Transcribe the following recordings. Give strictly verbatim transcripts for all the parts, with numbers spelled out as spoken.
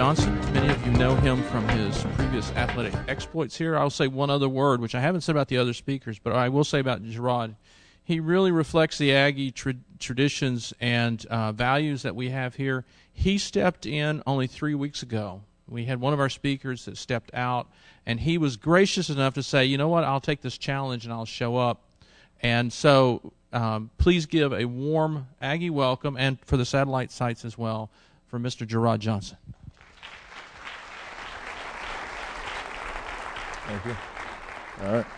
Johnson. Many of you know him from his previous athletic exploits here. I'll say one other word, which I haven't said about the other speakers, but I will say about Gerard. He really reflects the Aggie tra- traditions and uh, values that we have here. He stepped in only three weeks ago. We had one of our speakers that stepped out, and he was gracious enough to say, you know what, I'll take this challenge and I'll show up. And so um, please give a warm Aggie welcome, and for the satellite sites as well, for Mister Gerard Johnson. Thank you. All right.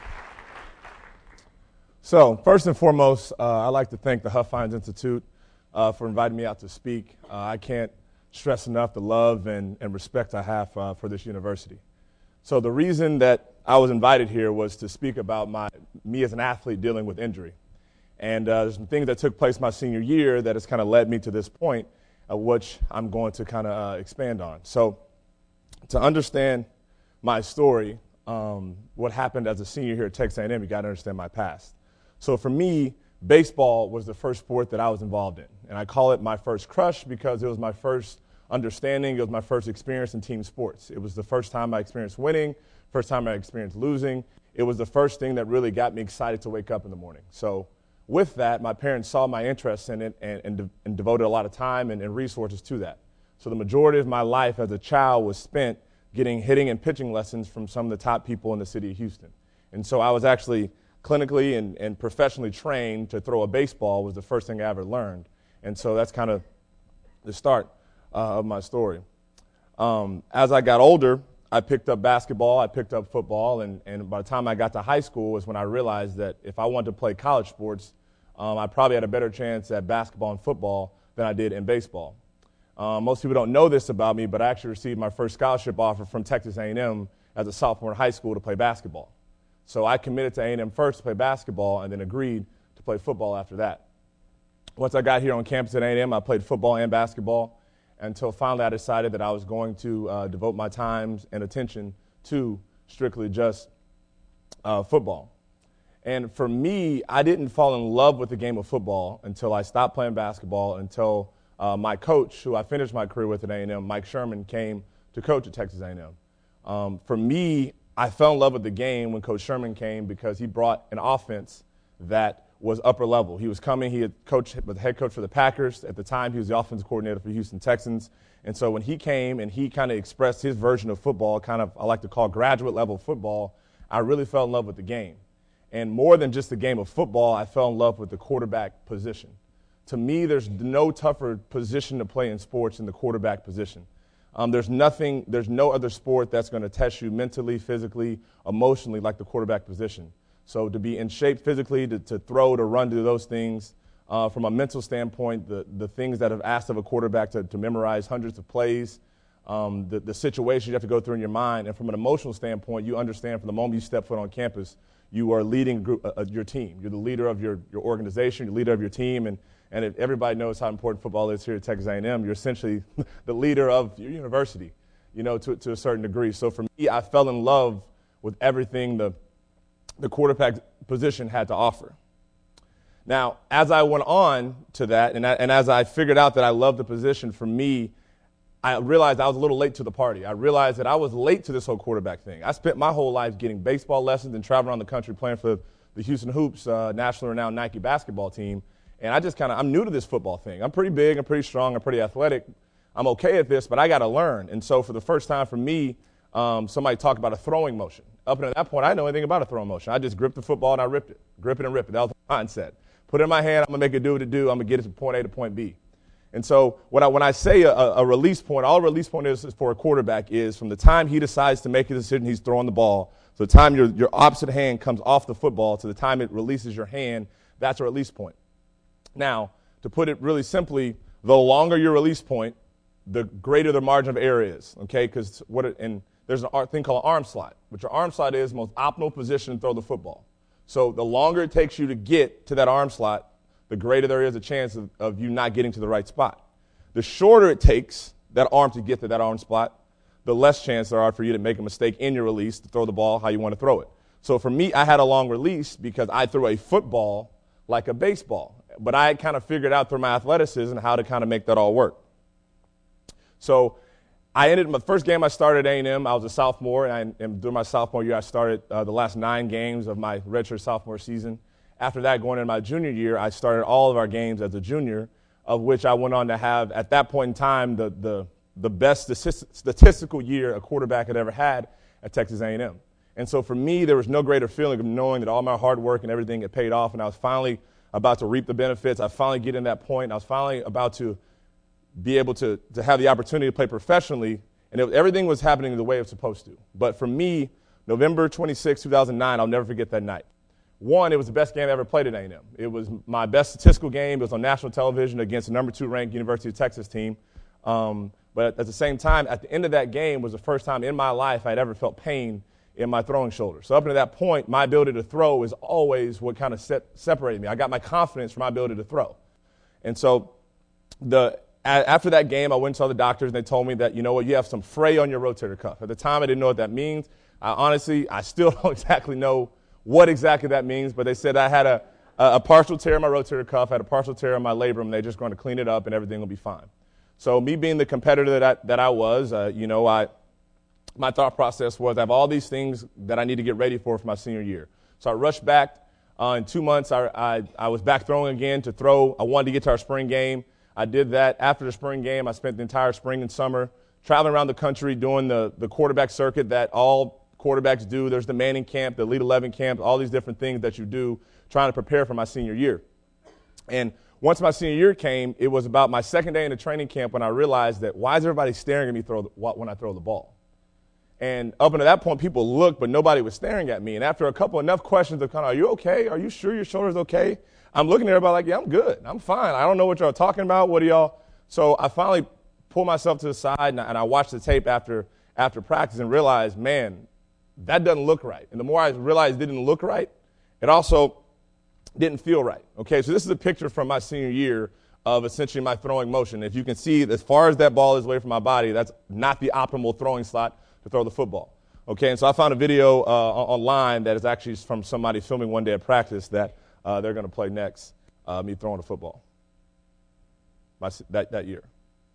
So, first and foremost, uh, I'd like to thank the Huff Hines Institute uh, for inviting me out to speak. Uh, I can't stress enough the love and, and respect I have uh, for this university. So the reason that I was invited here was to speak about my me as an athlete dealing with injury. And uh, there's some things that took place my senior year that has kind of led me to this point, uh, which I'm going to kind of uh, expand on. So to understand my story, um, what happened as a senior here at Texas A and M, you got to understand my past. So for me, baseball was the first sport that I was involved in. And I call it my first crush because it was my first understanding. It was my first experience in team sports. It was the first time I experienced winning, first time I experienced losing. It was the first thing that really got me excited to wake up in the morning. So with that, my parents saw my interest in it and, and, de- and devoted a lot of time and, and resources to that. So the majority of my life as a child was spent getting hitting and pitching lessons from some of the top people in the city of Houston. And so I was actually clinically and, and professionally trained to throw a baseball was the first thing I ever learned. And so that's kind of the start uh, of my story. Um, as I got older, I picked up basketball, I picked up football, and, and by the time I got to high school was when I realized that if I wanted to play college sports, um, I probably had a better chance at basketball and football than I did in baseball. Um, most people don't know this about me, but I actually received my first scholarship offer from Texas A and M as a sophomore in high school to play basketball. So I committed to A and M first to play basketball and then agreed to play football after that. Once I got here on campus at A and M, I played football and basketball until finally I decided that I was going to uh, devote my time and attention to strictly just uh, football. And for me, I didn't fall in love with the game of football until I stopped playing basketball, until uh, my coach, who I finished my career with at A and M, Mike Sherman, came to coach at Texas A and M. Um, for me, I fell in love with the game when Coach Sherman came because he brought an offense that was upper level. He was coming, he had coached, was the head coach for the Packers. At the time, he was the offensive coordinator for the Houston Texans. And so when he came and he kind of expressed his version of football, kind of I like to call graduate level football, I really fell in love with the game. And more than just the game of football, I fell in love with the quarterback position. To me, there's no tougher position to play in sports than the quarterback position. Um, there's nothing, there's no other sport that's going to test you mentally, physically, emotionally like the quarterback position. So to be in shape physically, to, to throw, to run, to do those things, uh, from a mental standpoint, the, the things that have asked of a quarterback to, to memorize hundreds of plays, um, the, the situations you have to go through in your mind, and from an emotional standpoint, you understand from the moment you step foot on campus, you are leading group, uh, your team. You're the leader of your, your organization, you're the leader of your team, and And if everybody knows how important football is here at Texas A and M, you're essentially the leader of your university, you know, to, to a certain degree. So for me, I fell in love with everything the, the quarterback position had to offer. Now, as I went on to that, and, I, and as I figured out that I loved the position, for me, I realized I was a little late to the party. I realized that I was late to this whole quarterback thing. I spent my whole life getting baseball lessons and traveling around the country playing for the Houston Hoops, uh, nationally renowned Nike basketball team. And I just kind of, I'm new to this football thing. I'm pretty big, I'm pretty strong, I'm pretty athletic. I'm okay at this, but I got to learn. And so for the first time for me, um, somebody talked about a throwing motion. Up until that point, I didn't know anything about a throwing motion. I just gripped the football and I ripped it. Grip it and rip it. That was the mindset. Put it in my hand, I'm going to make it do what it do. I'm going to get it to point A to point B. And so when I, when I say a, a release point, all a release point is, is for a quarterback is from the time he decides to make a decision, he's throwing the ball, so the time your, your opposite hand comes off the football to the time it releases your hand, that's a release point. Now, to put it really simply, the longer your release point, the greater the margin of error is, okay? Because what it, and there's a thing called an arm slot, which your arm slot is the most optimal position to throw the football. So the longer it takes you to get to that arm slot, the greater there is a chance of, of you not getting to the right spot. The shorter it takes that arm to get to that arm spot, the less chance there are for you to make a mistake in your release to throw the ball how you want to throw it. So for me, I had a long release because I threw a football like a baseball. But I kind of figured out through my athleticism how to kind of make that all work. So I ended my first game I started at A and M. I was a sophomore, and, I, and during my sophomore year, I started uh, the last nine games of my redshirt sophomore season. After that, going into my junior year, I started all of our games as a junior, of which I went on to have, at that point in time, the the, the best statistical year a quarterback had ever had at Texas A and M. And so for me, there was no greater feeling of knowing that all my hard work and everything had paid off, and I was finally about to reap the benefits. I finally get in that point, and I was finally about to be able to, to have the opportunity to play professionally, and it, everything was happening the way it was supposed to. But for me, November twenty-sixth, two thousand nine, I'll never forget that night. One, it was the best game I ever played at A and M. It was my best statistical game. It was on national television against the number two ranked University of Texas team. Um, but at the same time, at the end of that game was the first time in my life I'd ever felt pain in my throwing shoulder. So up until that point, my ability to throw was always what kind of set, separated me. I got my confidence from my ability to throw. And so the after that game, I went and saw the doctors, and they told me that, you know what, you have some fray on your rotator cuff. At the time, I didn't know what that means. I honestly, I still don't exactly know what exactly that means, but they said I had a, a partial tear in my rotator cuff, I had a partial tear in my labrum, and they're just going to clean it up, and everything will be fine. So me being the competitor that I, that I was, uh, you know, I my thought process was I have all these things that I need to get ready for for my senior year. So I rushed back. Uh, in two months, I, I, I was back throwing again to throw. I wanted to get to our spring game. I did that. After the spring game, I spent the entire spring and summer traveling around the country doing the, the quarterback circuit that all quarterbacks do. There's the Manning camp, the Elite eleven camp, all these different things that you do trying to prepare for my senior year. And once my senior year came, it was about my second day in the training camp when I realized that why is everybody staring at me throw the, when I throw the ball? And up until that point, people looked, but nobody was staring at me. And after a couple enough questions of kind of, are you okay? Are you sure your shoulder's okay? I'm looking at everybody like, yeah, I'm good. I'm fine. I don't know what y'all are talking about. What are y'all? So I finally pulled myself to the side, and I, and I watched the tape after after practice and realized, man, that doesn't look right. And the more I realized it didn't look right, it also didn't feel right. Okay, so this is a picture from my senior year of essentially my throwing motion. If you can see, as far as that ball is away from my body, that's not the optimal throwing slot to throw the football. Okay, and so I found a video uh, online that is actually from somebody filming one day at practice that uh, they're going to play next, uh, me throwing a football my, that, that year.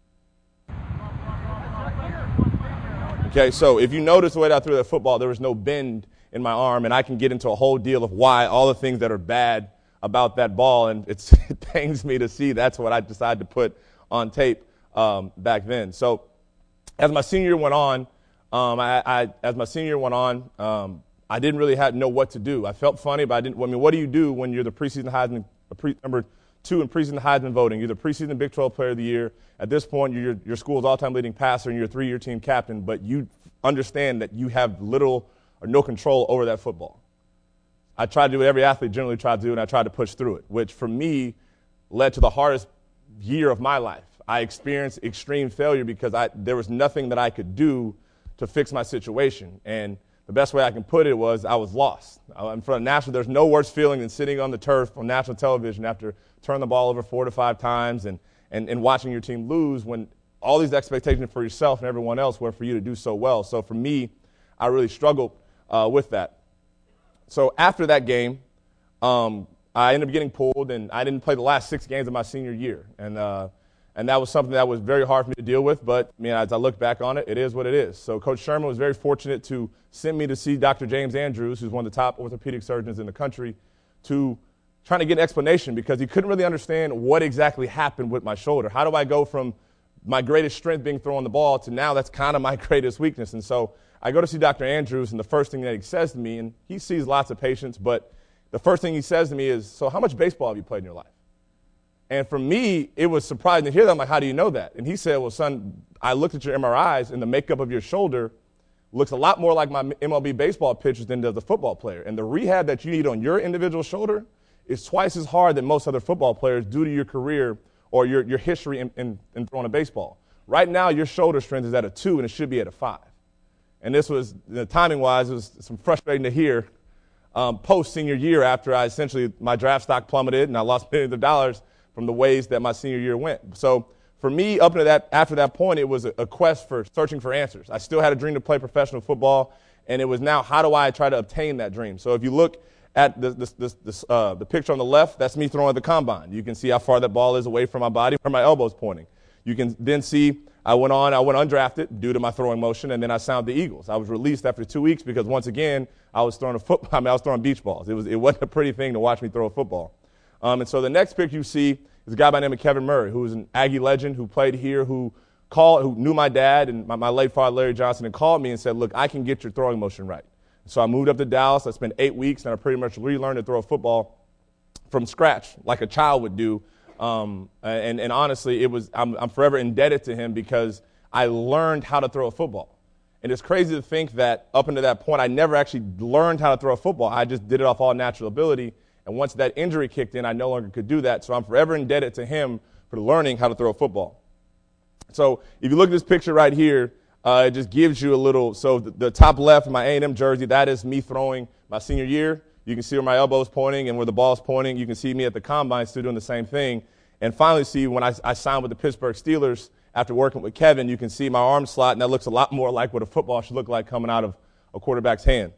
Okay, so if you notice the way that I threw that football, there was no bend in my arm, and I can get into a whole deal of why, all the things that are bad about that ball, and it's, it pains me to see that's what I decided to put on tape um, back then. So as my senior year went on, Um, I, I, as my senior year went on, um, I didn't really have, know what to do. I felt funny, but I didn't. I mean, what do you do when you're the preseason Heisman, pre, number two in preseason Heisman voting? You're the preseason Big twelve Player of the Year. At this point, you're your school's all-time leading passer, and you're a three-year team captain. But you understand that you have little or no control over that football. I tried to do what every athlete generally tries to do, and I tried to push through it, which for me led to the hardest year of my life. I experienced extreme failure because I, there was nothing that I could do to fix my situation. And the best way I can put it was I was lost. In front of national, there's no worse feeling than sitting on the turf on national television after turning the ball over four to five times and, and, and watching your team lose when all these expectations for yourself and everyone else were for you to do so well. So for me, I really struggled uh, with that. So after that game, um, I ended up getting pulled, and I didn't play the last six games of my senior year. And uh, And that was something that was very hard for me to deal with, but I mean, as I look back on it, it is what it is. So Coach Sherman was very fortunate to send me to see Doctor James Andrews, who's one of the top orthopedic surgeons in the country, to trying to get an explanation because he couldn't really understand what exactly happened with my shoulder. How do I go from my greatest strength being throwing the ball to now that's kind of my greatest weakness? And so I go to see Doctor Andrews, and the first thing that he says to me, and he sees lots of patients, but the first thing he says to me is, so how much baseball have you played in your life? And for me, it was surprising to hear that. I'm like, how do you know that? And he said, well, son, I looked at your M R Is, and the makeup of your shoulder looks a lot more like my M L B baseball pitchers than does a football player. And the rehab that you need on your individual shoulder is twice as hard than most other football players due to your career or your, your history in, in, in throwing a baseball. Right now, your shoulder strength is at a two, and it should be at a five. And this was, the timing-wise, it was some frustrating to hear um, post-senior year after I essentially, my draft stock plummeted, and I lost millions of dollars from the ways that my senior year went. So for me, up to that, after that point, it was a, a quest for searching for answers. I still had a dream to play professional football, and it was now, how do I try to obtain that dream? So if you look at the, this, this, this, uh, the picture on the left, that's me throwing at the combine. You can see how far that ball is away from my body, where my elbow's pointing. You can then see I went on, I went undrafted due to my throwing motion, and then I signed the Eagles. I was released after two weeks because, once again, I was throwing a football. I mean, I was throwing beach balls. It, was, it wasn't a pretty thing to watch me throw a football. Um, and so the next picture you see is a guy by the name of Kevin Murray, who was an Aggie legend, who played here, who called, who knew my dad and my, my late father, Larry Johnson, and called me and said, look, I can get your throwing motion right. So I moved up to Dallas. I spent eight weeks, and I pretty much relearned to throw a football from scratch, like a child would do. Um, and, and honestly, it was I'm, I'm forever indebted to him because I learned how to throw a football. And it's crazy to think that up until that point, I never actually learned how to throw a football. I just did it off all natural ability. And once that injury kicked in, I no longer could do that. So I'm forever indebted to him for learning how to throw a football. So if you look at this picture right here, uh, it just gives you a little, so the, the top left of my A and M jersey, that is me throwing my senior year. You can see where my elbow is pointing and where the ball is pointing. You can see me at the combine still doing the same thing. And finally see when I, I signed with the Pittsburgh Steelers after working with Kevin, you can see my arm slot, and that looks a lot more like what a football should look like coming out of a quarterback's hand.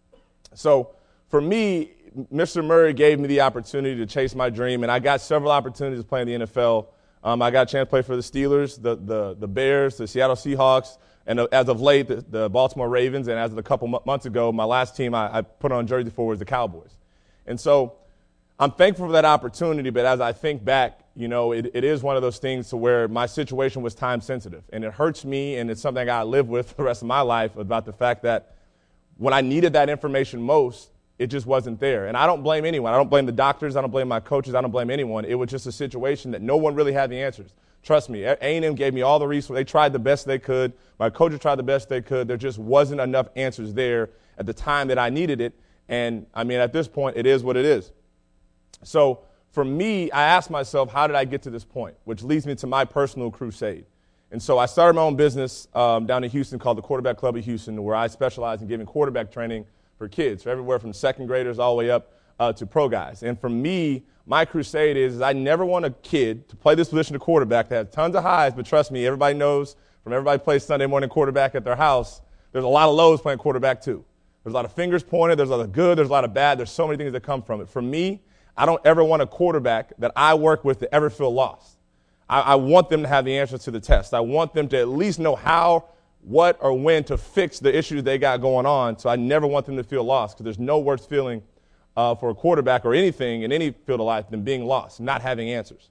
So for me, Mister Murray gave me the opportunity to chase my dream, and I got several opportunities to play in the N F L. Um, I got a chance to play for the Steelers, the, the, the Bears, the Seattle Seahawks, and as of late, the, the Baltimore Ravens, and as of a couple months ago, my last team I, I put on jersey for was the Cowboys. And so I'm thankful for that opportunity, but as I think back, you know, it, it is one of those things to where my situation was time sensitive, and it hurts me, and it's something I got to live with for the rest of my life about the fact that when I needed that information most, it just wasn't there. And I don't blame anyone. I don't blame the doctors. I don't blame my coaches. I don't blame anyone. It was just a situation that no one really had the answers. Trust me, A and M gave me all the resources. They tried the best they could. My coaches tried the best they could. There just wasn't enough answers there at the time that I needed it. And, I mean, at this point, it is what it is. So for me, I asked myself, how did I get to this point? Which leads me to my personal crusade. And so I started my own business um, down in Houston called the Quarterback Club of Houston, where I specialize in giving quarterback training for kids, for everywhere from second graders all the way up uh, to pro guys. And for me, my crusade is, is I never want a kid to play this position of quarterback that has tons of highs, but trust me, everybody knows from everybody plays Sunday morning quarterback at their house, there's a lot of lows playing quarterback too. There's a lot of fingers pointed, there's a lot of good, there's a lot of bad, there's so many things that come from it. For me, I don't ever want a quarterback that I work with to ever feel lost. I, I want them to have the answers to the test. I want them to at least know how, what, or when to fix the issues they got going on, so I never want them to feel lost, because there's no worse feeling uh, for a quarterback or anything in any field of life than being lost, not having answers.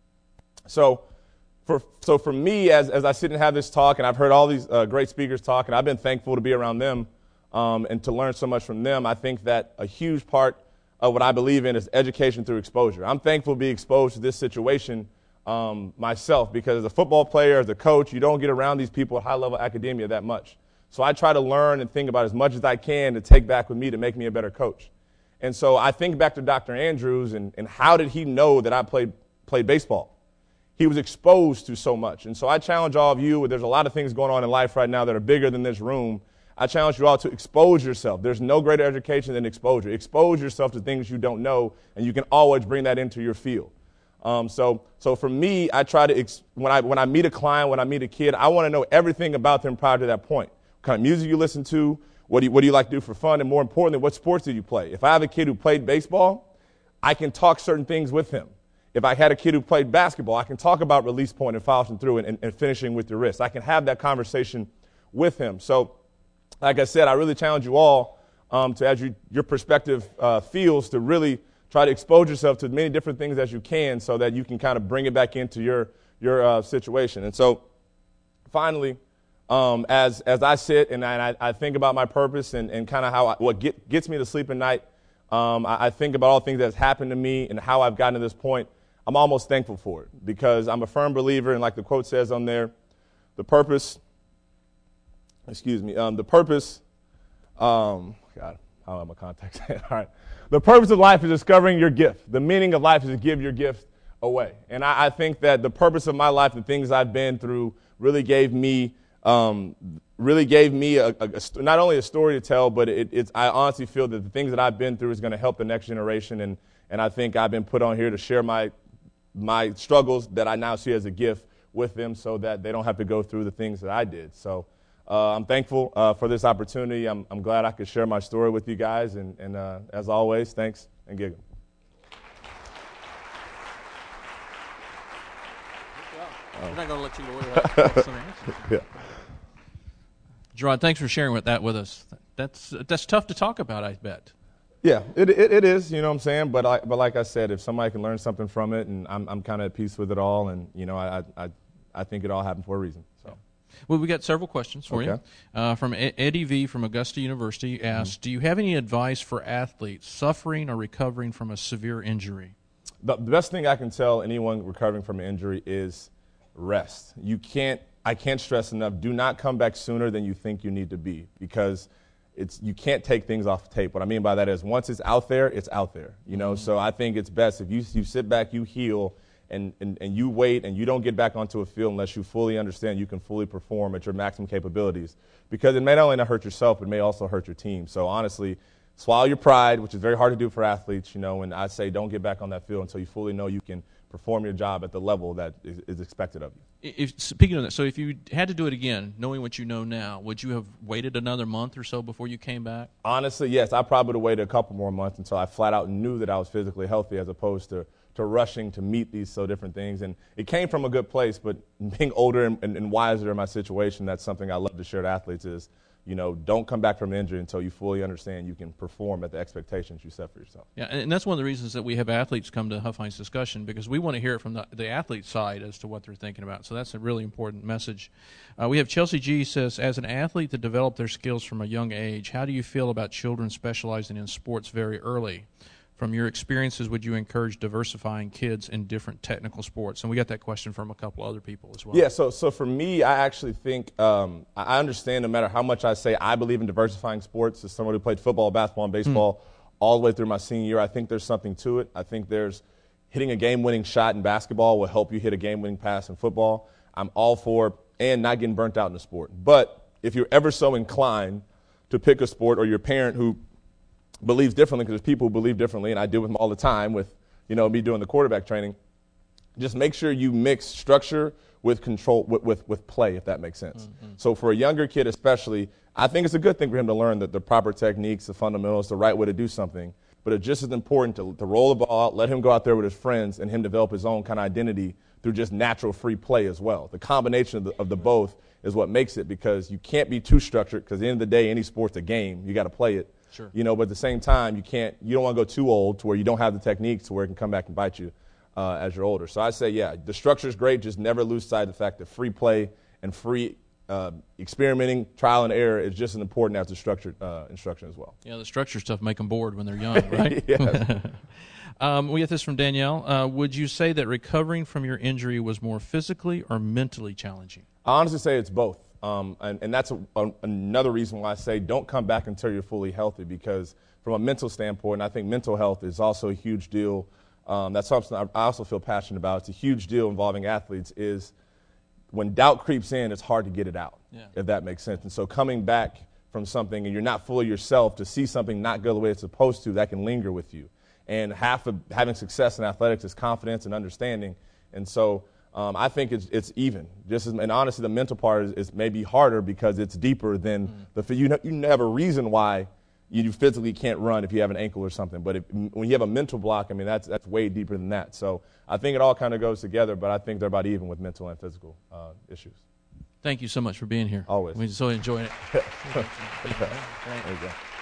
So for so for me, as, as I sit and have this talk, and I've heard all these uh, great speakers talk, and I've been thankful to be around them um, and to learn so much from them, I think that a huge part of what I believe in is education through exposure. I'm thankful to be exposed to this situation um, myself, because as a football player, as a coach, you don't get around these people at high-level academia that much. So I try to learn and think about as much as I can to take back with me to make me a better coach. And so I think back to Doctor Andrews, and, and how did he know that I played played baseball? He was exposed to so much. And so I challenge all of you, there's a lot of things going on in life right now that are bigger than this room. I challenge you all to expose yourself. There's no greater education than exposure. Expose yourself to things you don't know, and you can always bring that into your field. Um, so, so for me, I try to, ex- when I when I meet a client, when I meet a kid, I want to know everything about them prior to that point. What kind of music you listen to, what do you, what do you like to do for fun, and more importantly, what sports do you play? If I have a kid who played baseball, I can talk certain things with him. If I had a kid who played basketball, I can talk about release point and following through and, and, and finishing with your wrist. I can have that conversation with him. So, like I said, I really challenge you all um, to, as you, your perspective uh, feels, to really try to expose yourself to as many different things as you can, so that you can kind of bring it back into your your uh, situation. And so, finally, um, as as I sit and I, I think about my purpose and, and kind of how I, what get, gets me to sleep at night, um, I, I think about all the things that's happened to me and how I've gotten to this point. I'm almost thankful for it, because I'm a firm believer, and like the quote says on there, the purpose. Excuse me. Um, the purpose. Um, God, I don't have my contacts. All right. The purpose of life is discovering your gift. The meaning of life is to give your gift away. And I, I think that the purpose of my life, the things I've been through, really gave me, um, really gave me a, a, a, not only a story to tell, but it, it's. I honestly feel that the things that I've been through is going to help the next generation. And and I think I've been put on here to share my my struggles that I now see as a gift with them, so that they don't have to go through the things that I did. So. Uh, I'm thankful uh, for this opportunity. I'm, I'm glad I could share my story with you guys. And, and uh, as always, thanks and gig 'em. We're not going to let you away without some answers. Yeah. Gerard, thanks for sharing with that with us. That's that's tough to talk about, I bet. Yeah, it, it it is. You know what I'm saying? But I, but like I said, if somebody can learn something from it, and I'm I'm kind of at peace with it all, and you know, I I I think it all happened for a reason. So. Well, we got several questions for Okay. you. Uh, from e- Eddie V. from Augusta University asks, mm-hmm. do you have any advice for athletes suffering or recovering from a severe injury? The best thing I can tell anyone recovering from an injury is rest. You can't, I can't stress enough, do not come back sooner than you think you need to be, because it's, you can't take things off the tape. What I mean by that is once it's out there, it's out there. You know, mm-hmm. So I think it's best if you, you sit back, you heal, And, and, and you wait and you don't get back onto a field unless you fully understand you can fully perform at your maximum capabilities, because it may not only not hurt yourself, but it may also hurt your team. So honestly, swallow your pride, which is very hard to do for athletes, you know, and I say don't get back on that field until you fully know you can perform your job at the level that is, is expected of you. If, speaking of that, so if you had to do it again, knowing what you know now, would you have waited another month or so before you came back? Honestly, yes. I probably would have waited a couple more months until I flat out knew that I was physically healthy, as opposed to to rushing to meet these so different things. And it came from a good place, but being older and, and, and wiser in my situation, that's something I love to share to athletes is, you know, don't come back from an injury until you fully understand you can perform at the expectations you set for yourself. Yeah, and that's one of the reasons that we have athletes come to Huff Hines Discussion, because we want to hear it from the, the athlete side as to what they're thinking about. So that's a really important message. Uh, we have Chelsea G. says, as an athlete that developed their skills from a young age, how do you feel about children specializing in sports very early? From your experiences, would you encourage diversifying kids in different technical sports? And we got that question from a couple other people as well. Yeah, so so for me, I actually think um, I understand no matter how much I say I believe in diversifying sports, as someone who played football, basketball, and baseball mm. all the way through my senior year, I think there's something to it. I think there's hitting a game-winning shot in basketball will help you hit a game-winning pass in football. I'm all for and not getting burnt out in the sport. But if you're ever so inclined to pick a sport, or your parent who believes differently, because there's people who believe differently, and I deal with them all the time with, you know, me doing the quarterback training, just make sure you mix structure with control, with, with, with play, if that makes sense. Mm-hmm. So for a younger kid especially, I think it's a good thing for him to learn the, the proper techniques, the fundamentals, the right way to do something. But it's just as important to, to roll the ball out, let him go out there with his friends, and him develop his own kind of identity through just natural free play as well. The combination of the, of the both is what makes it, because you can't be too structured, because at the end of the day, any sport's a game. You got to play it. Sure. You know, but at the same time, you can't, you don't want to go too old to where you don't have the techniques to where it can come back and bite you uh, as you're older. So I say, yeah, the structure is great. Just never lose sight of the fact that free play and free uh, experimenting, trial and error is just as important as the structured uh, instruction as well. Yeah, the structure stuff make them bored when they're young, right? Yes. um, we get this from Danielle. Uh, would you say that recovering from your injury was more physically or mentally challenging? I honestly say it's both. Um, and, and that's a, a, another reason why I say don't come back until you're fully healthy, because from a mental standpoint, I think mental health is also a huge deal. Um, that's something I also feel passionate about. It's a huge deal involving athletes is when doubt creeps in, it's hard to get it out, yeah. if that makes sense. And so coming back from something and you're not fully yourself, to see something not go the way it's supposed to, that can linger with you. And half of having success in athletics is confidence and understanding. And so Um, I think it's it's even. Just as, and honestly, the mental part is, is maybe harder because it's deeper than mm. the. You know, you have a reason why you physically can't run if you have an ankle or something. But if, when you have a mental block, I mean, that's that's way deeper than that. So I think it all kind of goes together. But I think they're about even with mental and physical uh, issues. Thank you so much for being here. Always. We so enjoyed it. There you go.